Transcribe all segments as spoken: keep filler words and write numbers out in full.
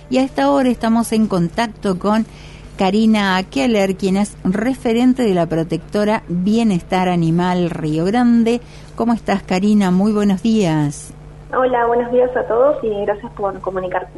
y a esta hora estamos en contacto con Karina Keller, quien es referente de la protectora Bienestar Animal Río Grande. ¿Cómo estás, Karina? Muy buenos días. Hola, buenos días a todos y gracias por comunicarte.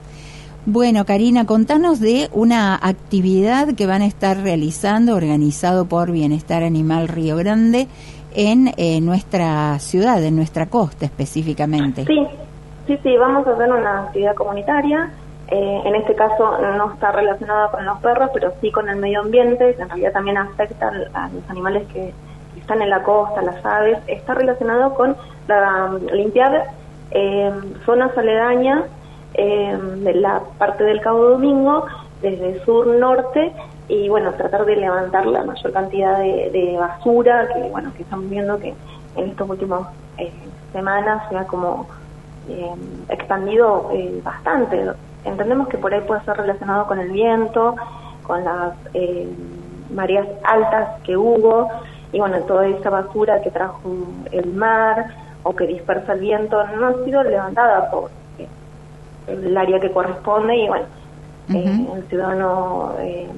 Bueno, Karina, contanos de una actividad que van a estar realizando, organizado por Bienestar Animal Río Grande, en eh, nuestra ciudad, en nuestra costa específicamente. Sí, sí, sí, vamos a hacer una actividad comunitaria. Eh, en este caso no está relacionada con los perros, pero sí con el medio ambiente, que en realidad también afecta a los animales que están en la costa, las aves. Está relacionado con la, limpiar eh, zonas aledañas eh, de la parte del Cabo Domingo, desde sur-norte, y bueno, tratar de levantar la mayor cantidad de, de basura, que bueno, que estamos viendo que en estos últimos eh, semanas se ha como eh, expandido eh, bastante. Entendemos que por ahí puede ser relacionado con el viento, con las eh, mareas altas que hubo, y bueno, toda esa basura que trajo el mar o que dispersa el viento no ha sido levantada por eh, el área que corresponde, y bueno, uh-huh. eh, el ciudadano eh,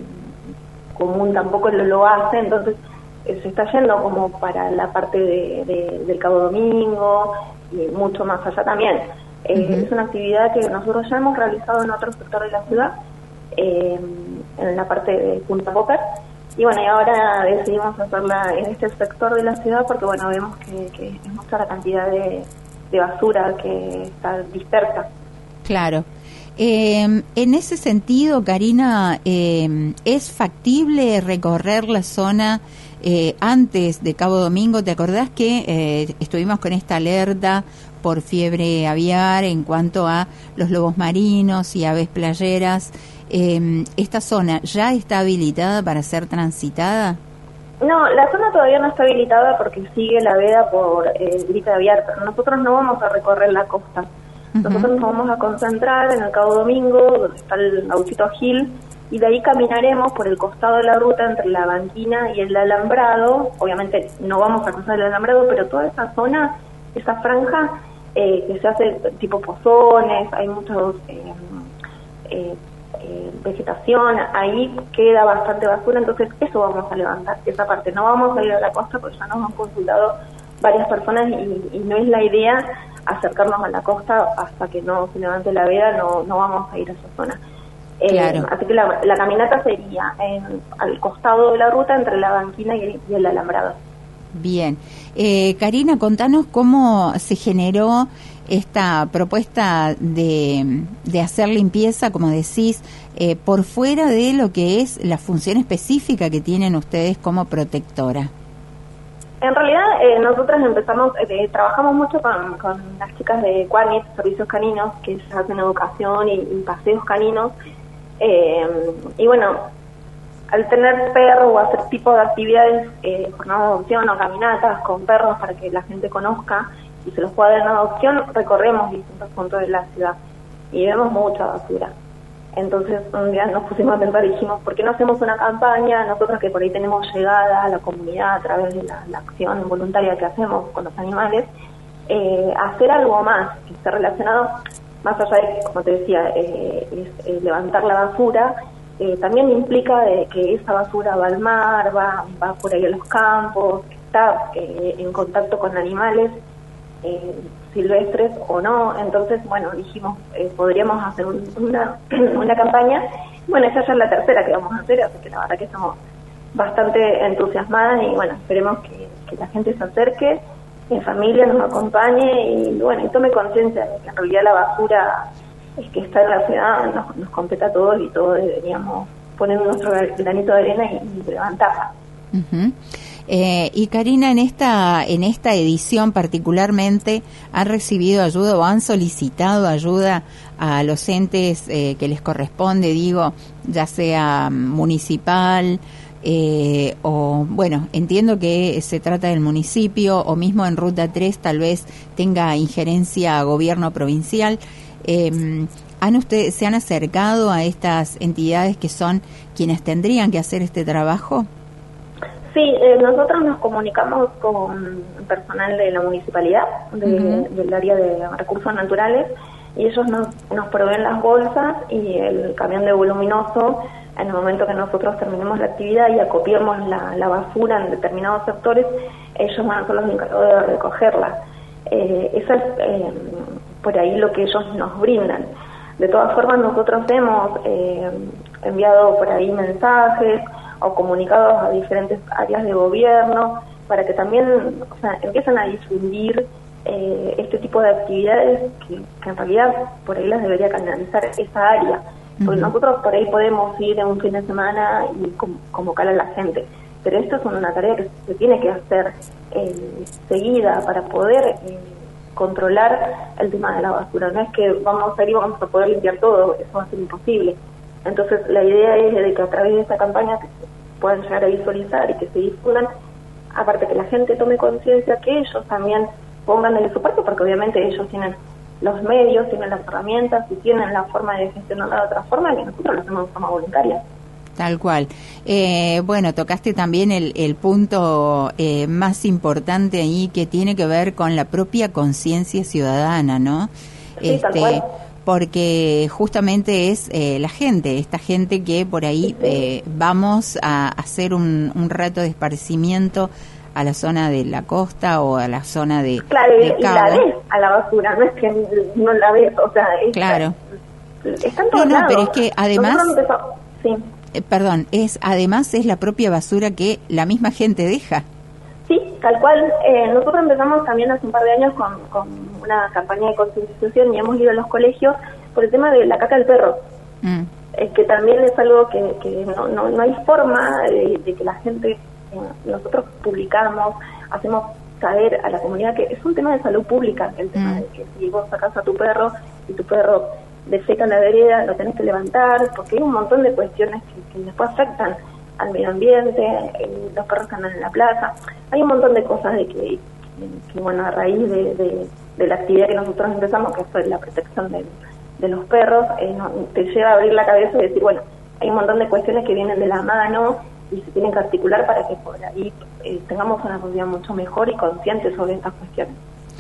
común tampoco lo, lo hace, entonces eh, se está yendo como para la parte de, de, del Cabo Domingo y mucho más allá también. Eh, uh-huh. Es una actividad que nosotros ya hemos realizado en otro sector de la ciudad, eh, en la parte de Punta Popper, y bueno, y ahora decidimos hacerla en este sector de la ciudad porque bueno, vemos que, que es mucha la cantidad de, de basura que está dispersa. Claro. Eh, en ese sentido, Karina, eh, ¿es factible recorrer la zona eh, antes de Cabo Domingo? ¿Te acordás que eh, estuvimos con esta alerta por fiebre aviar en cuanto a los lobos marinos y aves playeras? Eh, ¿Esta zona ya está habilitada para ser transitada? No, la zona todavía no está habilitada porque sigue la veda por eh, gripe aviar, pero nosotros no vamos a recorrer la costa. Uh-huh. Nosotros nos vamos a concentrar en el Cabo Domingo, donde está el Gauchito Gil, y de ahí caminaremos por el costado de la ruta entre la Banquina y el Alambrado. Obviamente no vamos a cruzar el Alambrado, pero toda esa zona, esa franja, eh, que se hace tipo pozones, hay muchos eh, eh, eh, vegetación, ahí queda bastante basura, entonces eso vamos a levantar, esa parte. No vamos a ir a la costa porque ya nos han consultado varias personas y, y no es la idea acercarnos a la costa hasta que no se levante la veda, no no vamos a ir a esa zona. Eh, claro. Así que la, la caminata sería en, al costado de la ruta entre la Banquina y el, y el Alambrado. Bien. Eh, Karina, contanos cómo se generó esta propuesta de, de hacer limpieza, como decís, eh, por fuera de lo que es la función específica que tienen ustedes como protectora. En realidad, eh, nosotros empezamos, eh, trabajamos mucho con, con las chicas de Cuanit, Servicios Caninos, que ellas hacen educación y, y paseos caninos. Eh, y bueno, al tener perros o hacer tipo de actividades, eh, jornadas de adopción o caminatas con perros para que la gente conozca y se los pueda dar en adopción, recorremos distintos puntos de la ciudad y vemos mucha basura. Entonces un día nos pusimos a pensar y dijimos, ¿por qué no hacemos una campaña? Nosotros que por ahí tenemos llegada a la comunidad a través de la, la acción voluntaria que hacemos con los animales, eh, hacer algo más que esté relacionado, más allá de, como te decía, eh, es, eh, levantar la basura, eh, también implica de que esa basura va al mar, va, va por ahí a los campos, está eh, en contacto con animales eh, silvestres o no. Entonces, bueno, dijimos, eh, podríamos hacer un, una, una campaña. Bueno, esa ya es la tercera que vamos a hacer, así que la verdad que estamos bastante entusiasmadas y bueno, esperemos que, que la gente se acerque, en familia nos acompañe y bueno, y tome conciencia de que en realidad la basura es que está en la ciudad, nos, nos compete a todos y todos deberíamos poner nuestro granito de arena y, y levantarla. Uh-huh. Eh, y Karina, en esta en esta edición particularmente, ¿han recibido ayuda o han solicitado ayuda a los entes eh, que les corresponde, digo, ya sea municipal eh, o, bueno, entiendo que se trata del municipio o mismo en Ruta tres tal vez tenga injerencia gobierno provincial? Eh, ¿han ustedes, ¿Se han acercado a estas entidades que son quienes tendrían que hacer este trabajo? Sí, eh, nosotros nos comunicamos con personal de la municipalidad, de, uh-huh. del área de recursos naturales, y ellos nos, nos proveen las bolsas y el camión de voluminoso, en el momento que nosotros terminemos la actividad y acopiemos la, la basura en determinados sectores, ellos van a ser los encargados de recogerla. Eh, eso es eh, por ahí lo que ellos nos brindan. De todas formas, nosotros hemos eh, enviado por ahí mensajes o comunicados a diferentes áreas de gobierno para que también, o sea, empiecen a difundir eh, este tipo de actividades que, que en realidad por ahí las debería canalizar esa área. Porque uh-huh. nosotros por ahí podemos ir en un fin de semana y convocar a la gente, pero esto es una tarea que se tiene que hacer eh, seguida para poder eh, controlar el tema de la basura. No es que vamos a ir y vamos a poder limpiar todo, eso va a ser imposible. Entonces la idea es de que a través de esta campaña que se puedan llegar a visualizar y que se difundan, aparte que la gente tome conciencia, que ellos también pongan de su parte, porque obviamente ellos tienen los medios, tienen las herramientas y tienen la forma de gestionarla de otra forma, que nosotros lo hacemos de forma voluntaria. Tal cual. Eh, bueno, tocaste también el, el punto eh, más importante ahí, que tiene que ver con la propia conciencia ciudadana, ¿no? Sí, este, tal cual. Porque justamente es eh, la gente, esta gente que por ahí eh, vamos a hacer un, un rato de esparcimiento a la zona de la costa o a la zona de claro, de y la ves a la basura, no es que no la ves, o sea, es, claro. Está en todos no, no, lados. pero es que además, sí. eh, perdón, es además es la propia basura que la misma gente deja. Sí, tal cual. Eh, nosotros empezamos también hace un par de años con, con una campaña de concientización y hemos ido a los colegios por el tema de la caca del perro. Mm. Eh, que también es algo que, que no, no, no hay forma de, de que la gente, eh, nosotros publicamos, hacemos saber a la comunidad que es un tema de salud pública, el tema mm. de que si vos sacás a tu perro y tu perro defeca en la vereda, lo tenés que levantar, porque hay un montón de cuestiones que, que después afectan al medio ambiente, eh, los perros que andan en la plaza, hay un montón de cosas de que, que, que bueno, a raíz de, de, de la actividad que nosotros empezamos, que fue la protección de, de los perros, eh, no, te lleva a abrir la cabeza y decir, bueno, hay un montón de cuestiones que vienen de la mano y se tienen que articular para que por ahí eh, tengamos una sociedad mucho mejor y consciente sobre estas cuestiones.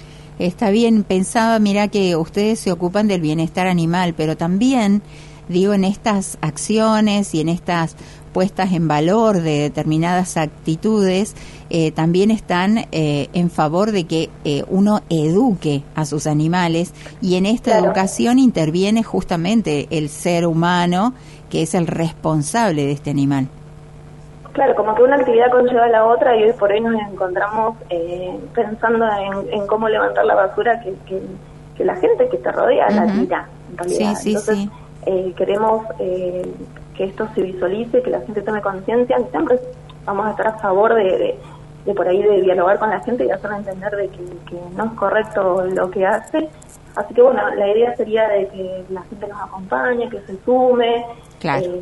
Está bien, pensaba, mira, que ustedes se ocupan del bienestar animal, pero también, digo, en estas acciones y en estas puestas en valor de determinadas actitudes, eh, también están eh, en favor de que eh, uno eduque a sus animales, y en esta claro. educación interviene justamente el ser humano, que es el responsable de este animal. Claro, como que una actividad conlleva a la otra, y hoy por hoy nos encontramos eh, pensando en, en cómo levantar la basura que, que, que la gente que te rodea uh-huh. la tira, en realidad. Sí, sí, Entonces, sí. Eh, queremos eh, que esto se visualice, que la gente tome conciencia, y siempre vamos a estar a favor de, de, de por ahí de dialogar con la gente y hacerla entender de que, que no es correcto lo que hace. Así que bueno, la idea sería de que la gente nos acompañe, que se sume, claro. eh,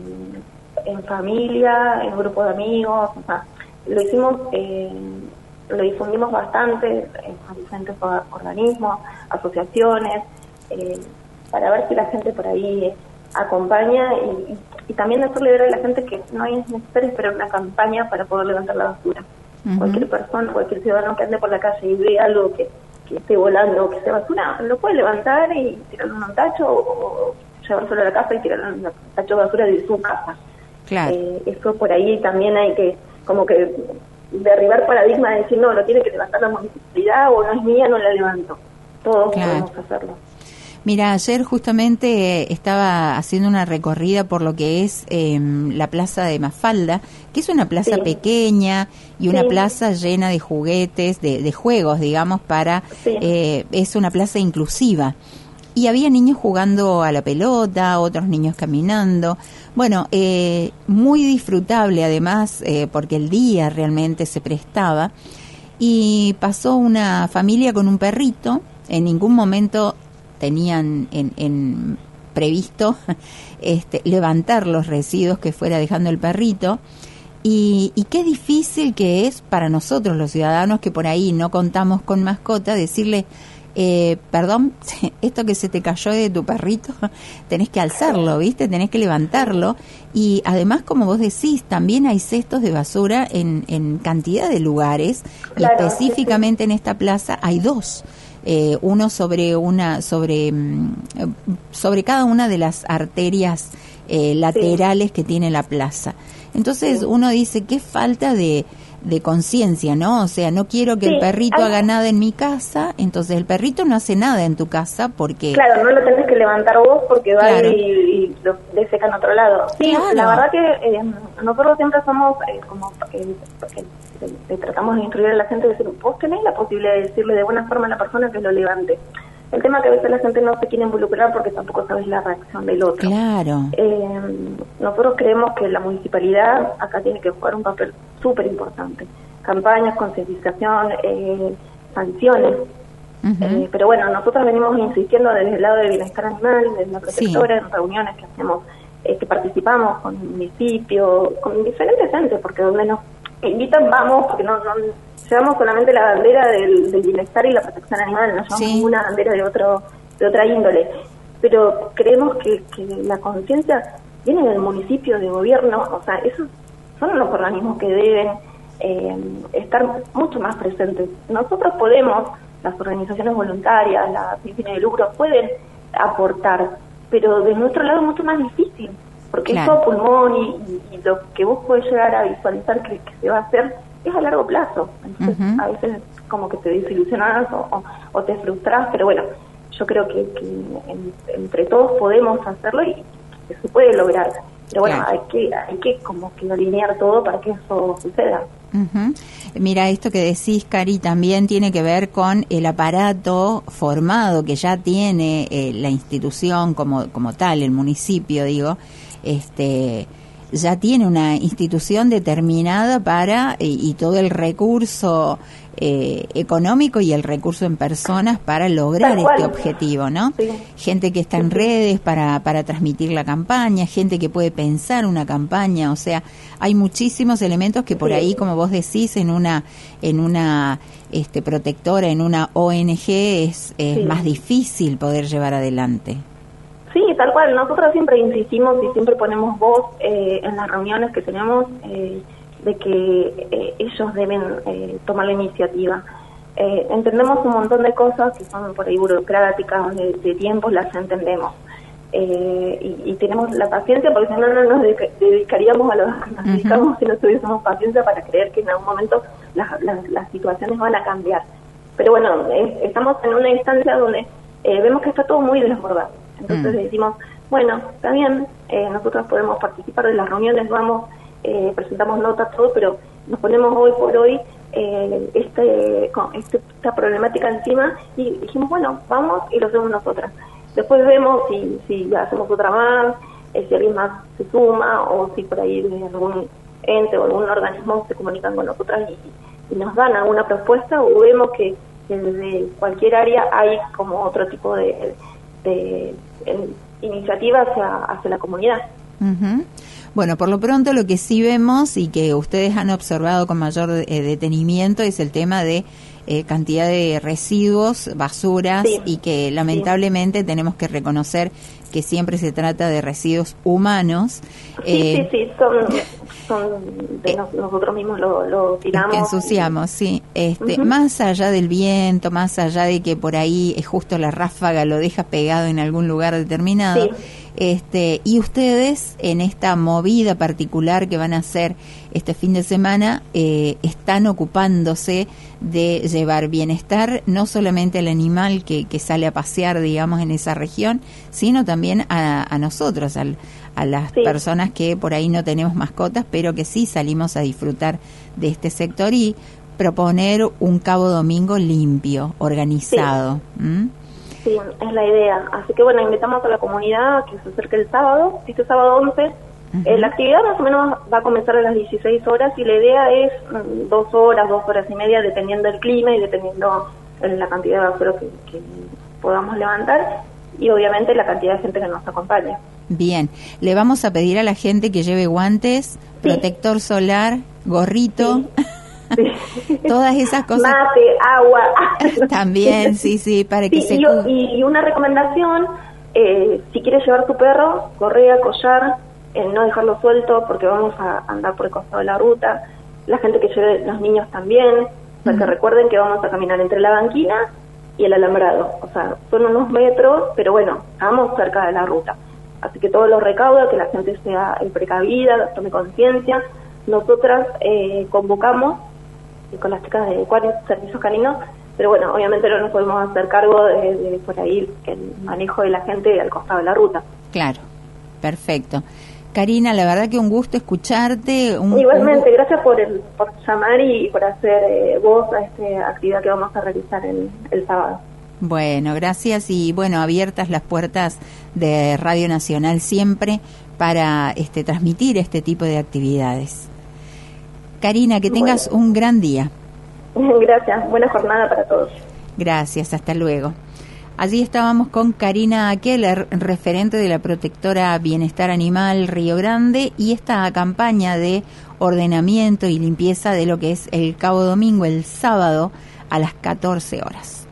en familia, en grupo de amigos, o sea, lo hicimos, eh, lo difundimos bastante en diferentes organismos, asociaciones, eh, para ver si la gente por ahí acompaña y, y, y también hacerle ver a la gente que no es necesario esperar una campaña para poder levantar la basura. Uh-huh. Cualquier persona, cualquier ciudadano que ande por la calle y ve algo que, que esté volando o que sea basura, lo puede levantar y tirarlo en un tacho o, o llevárselo a la casa y tirarlo en un tacho de basura de su casa. Claro. Eh, eso por ahí también hay que como que derribar paradigmas de decir, no, lo tiene que levantar la municipalidad o no es mía, no la levanto. Todos claro. podemos hacerlo. Mira, ayer justamente eh, estaba haciendo una recorrida por lo que es eh, la plaza de Mafalda, que es una plaza sí. pequeña y una sí. plaza llena de juguetes, de, de juegos, digamos, para sí. eh, es una plaza inclusiva. Y había niños jugando a la pelota, otros niños caminando. Bueno, eh, muy disfrutable además, eh, porque el día realmente se prestaba. Y pasó una familia con un perrito. En ningún momento tenían en, en previsto este, levantar los residuos que fuera dejando el perrito. Y, y qué difícil que es para nosotros los ciudadanos que por ahí no contamos con mascota, decirle... Eh, perdón, esto que se te cayó de tu perrito, tenés que alzarlo, ¿viste? Tenés que levantarlo. Y además, como vos decís, también hay cestos de basura en, en cantidad de lugares, claro, y específicamente sí, sí. en esta plaza hay dos. eh, uno sobre una sobre sobre cada una de las arterias eh, laterales sí. que tiene la plaza. Entonces sí. uno dice, qué falta de de conciencia, ¿no? O sea, no quiero que sí, el perrito hay... haga nada en mi casa, entonces el perrito no hace nada en tu casa porque... Claro, no lo tenés que levantar vos porque va claro. y, y lo deseca en otro lado. Sí, claro. La verdad que eh, nosotros siempre somos eh, como... Eh, eh, eh, tratamos de instruir a la gente, de decir, vos tenés la posibilidad de decirle de buena forma a la persona que lo levante. El tema es que a veces la gente no se quiere involucrar porque tampoco sabes la reacción del otro. Claro. Eh, nosotros creemos que la municipalidad acá tiene que jugar un papel súper importante. Campañas, concientización, eh, sanciones. Uh-huh. Eh, pero bueno, nosotros venimos insistiendo desde el lado de bienestar animal, desde la protectora, sí. en reuniones que hacemos, eh, que participamos con el municipio, con diferentes entes, porque donde nos invitan vamos, porque no... no llevamos solamente la bandera del, del bienestar y la protección animal, no llevamos sí. una bandera de otro de otra índole. Pero creemos que, que la conciencia viene del municipio, de gobierno, o sea, esos son los organismos que deben eh, estar mucho más presentes. Nosotros podemos, las organizaciones voluntarias, las sin fines de lucro, pueden aportar, pero de nuestro lado es mucho más difícil, porque claro. es todo pulmón y, y, y lo que vos podés llegar a visualizar que, que se va a hacer es a largo plazo. Entonces, uh-huh. a veces como que te desilusionás o, o, o te frustras, pero bueno, yo creo que, que en, entre todos podemos hacerlo y que se puede lograr. Pero bueno, claro. hay que hay que como que alinear todo para que eso suceda. Uh-huh. Mira, esto que decís, Cari, también tiene que ver con el aparato formado que ya tiene eh, la institución como como tal, el municipio, digo, este ya tiene una institución determinada para, y, y todo el recurso eh, económico y el recurso en personas para lograr este objetivo, ¿no? Sí. Gente que está en redes para, para transmitir la campaña, gente que puede pensar una campaña, o sea, hay muchísimos elementos que por sí. ahí, como vos decís, en una, en una este, protectora, en una O N G es, es sí. más difícil poder llevar adelante. Sí, tal cual. Nosotros siempre insistimos y siempre ponemos voz eh, en las reuniones que tenemos eh, de que eh, ellos deben eh, tomar la iniciativa. Eh, entendemos un montón de cosas que son por ahí burocráticas, de, de tiempos, las entendemos. Eh, y, y tenemos la paciencia, porque si no, no nos dedicaríamos a lo que nos dedicamos uh-huh. si no tuviésemos paciencia para creer que en algún momento las, las, las situaciones van a cambiar. Pero bueno, es, estamos en una instancia donde eh, vemos que está todo muy desbordado. Entonces mm. decimos, bueno, está bien, eh, nosotros podemos participar de las reuniones, vamos, eh, presentamos notas, todo, pero nos ponemos hoy por hoy eh, este, con este, esta problemática encima y dijimos, bueno, vamos y lo hacemos nosotras. Después vemos si, si hacemos otra más, eh, si alguien más se suma o si por ahí de algún ente o algún organismo se comunican con nosotras y, y nos dan alguna propuesta, o vemos que, que desde cualquier área hay como otro tipo de... de en iniciativa hacia, hacia la comunidad. Uh-huh. Bueno, por lo pronto lo que sí vemos y que ustedes han observado con mayor eh, detenimiento es el tema de eh, cantidad de residuos, basuras, sí. y que lamentablemente sí. tenemos que reconocer que siempre se trata de residuos humanos. Sí, eh, sí, sí, son, son de nos, nosotros mismos lo, lo tiramos. Que ensuciamos, y... sí. Este, uh-huh. Más allá del viento, más allá de que por ahí es justo la ráfaga lo deja pegado en algún lugar determinado. Sí. Este, y ustedes en esta movida particular que van a hacer este fin de semana eh, están ocupándose de llevar bienestar no solamente al animal que, que sale a pasear, digamos, en esa región, sino también a, a nosotros, al, a las sí. personas que por ahí no tenemos mascotas, pero que sí salimos a disfrutar de este sector y proponer un Cabo Domingo limpio, organizado. Sí. ¿Mm? Sí, es la idea. Así que bueno, invitamos a la comunidad que se acerque el sábado, este sábado once. Uh-huh. Eh, la actividad más o menos va a comenzar a las dieciséis horas y la idea es mm, dos horas, dos horas y media, dependiendo del clima y dependiendo de la cantidad de basura que, que podamos levantar y obviamente la cantidad de gente que nos acompaña. Bien, le vamos a pedir a la gente que lleve guantes, sí. protector solar, gorrito... Sí. Sí. Todas esas cosas. Mate, agua. También, sí, sí, para que sí, se... Y, y una recomendación, eh, si quieres llevar tu perro, correa, collar, eh, no dejarlo suelto porque vamos a andar por el costado de la ruta. La gente que lleve los niños también, para uh-huh. que recuerden que vamos a caminar entre la banquina y el alambrado. O sea, son unos metros, pero bueno, estamos cerca de la ruta. Así que todo lo recauda, que la gente sea precavida, tome conciencia. Nosotras eh, convocamos eh, con las chicas de Ecuarios Servicios Caninos, pero bueno, obviamente no nos podemos hacer cargo de, de por ahí el manejo de la gente al costado de la ruta. Claro, perfecto. Karina, la verdad que un gusto escucharte. Un, Igualmente, un... gracias por el, por llamar y por hacer eh, voz a esta actividad que vamos a realizar el, el sábado. Bueno, gracias y bueno, abiertas las puertas de Radio Nacional siempre para este transmitir este tipo de actividades. Karina, que tengas bueno. un gran día. Gracias, buena jornada para todos. Gracias, hasta luego. Allí estábamos con Karina Keller, referente de la Protectora Bienestar Animal Río Grande, y esta campaña de ordenamiento y limpieza de lo que es el Cabo Domingo el sábado a las catorce horas.